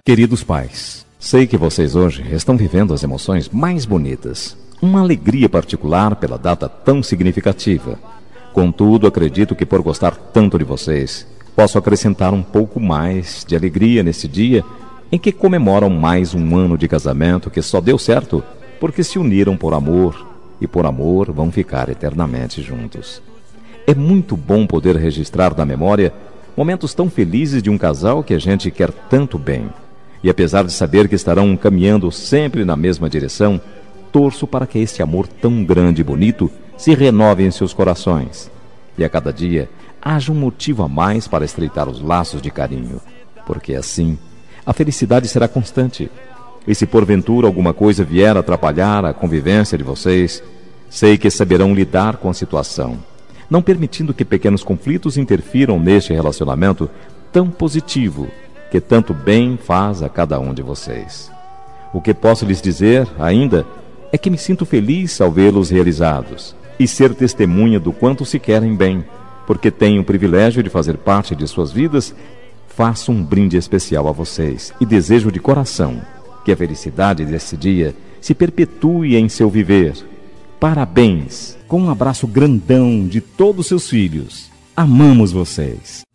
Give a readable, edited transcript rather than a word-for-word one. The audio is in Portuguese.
Queridos pais, sei que vocês hoje estão vivendo as emoções mais bonitas, uma alegria particular pela data tão significativa. Contudo, acredito que por gostar tanto de vocês, posso acrescentar um pouco mais de alegria nesse dia em que comemoram mais um ano de casamento que só deu certo porque se uniram por amor e por amor vão ficar eternamente juntos. É muito bom poder registrar na memória momentos tão felizes de um casal que a gente quer tanto bem. E apesar de saber que estarão caminhando sempre na mesma direção, torço para que este amor tão grande e bonito se renove em seus corações. E a cada dia haja um motivo a mais para estreitar os laços de carinho, porque assim a felicidade será constante. E se porventura alguma coisa vier a atrapalhar a convivência de vocês, sei que saberão lidar com a situação, não permitindo que pequenos conflitos interfiram neste relacionamento tão positivo, que tanto bem faz a cada um de vocês. O que posso lhes dizer ainda é que me sinto feliz ao vê-los realizados e ser testemunha do quanto se querem bem, porque tenho o privilégio de fazer parte de suas vidas. Faço um brinde especial a vocês e desejo de coração que a felicidade desse dia se perpetue em seu viver. Parabéns! Com um abraço grandão de todos seus filhos. Amamos vocês!